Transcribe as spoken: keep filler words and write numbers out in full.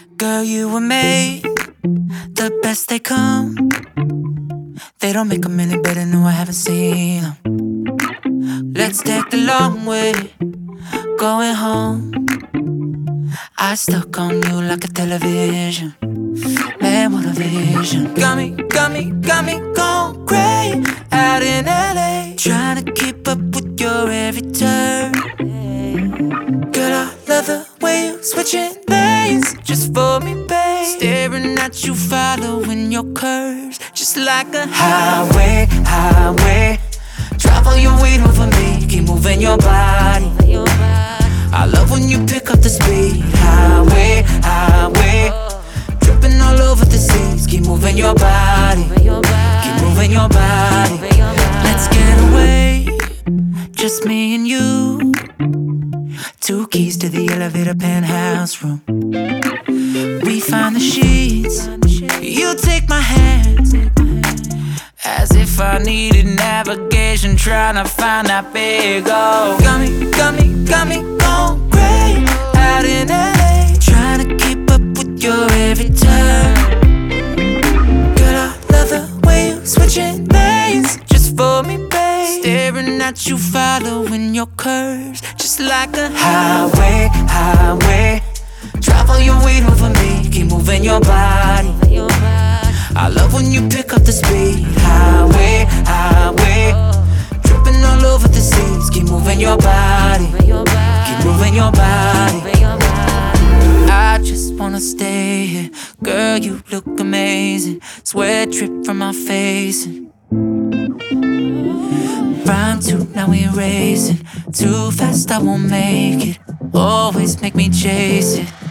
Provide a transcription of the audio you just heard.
Girl, you were made the best they come. They don't make them any better, no, I haven't seen them. Let's take the long way, going home. I stuck on you like a television. Man, what a vision. Got me, got me, got me going crazy out in L A, trying to keep up with your every turn. Girl, I love the way you switching lanes just for me, babe. Staring at you, following your curves, just like a highway, highway. Drive all your weight over me, keep moving your body. I love when you pick up the speed. Highway, highway. Dripping all over the seas, keep moving your body. Keep moving your body. Let's get away, just me and you. Two keys to the elevator, penthouse room. We find the sheets, you take my hand, as if I needed navigation, trying to find that big O. Got me, got me, got me going crazy out in L A, trying to keep up with your every turn. Girl, I love the way you switching lanes just for me, babe. Staring at you, following your curves, just like a highway, highway. Drive all your weight over me, keep moving your body. I love when you pick up the speed. Highway, highway. Dripping all over the seas, keep moving your body. Keep moving your body. I just wanna stay here. Girl, you look amazing. Sweat drip from my face. Rhyme two, now we racing. Too fast, I won't make it. Always make me chase it.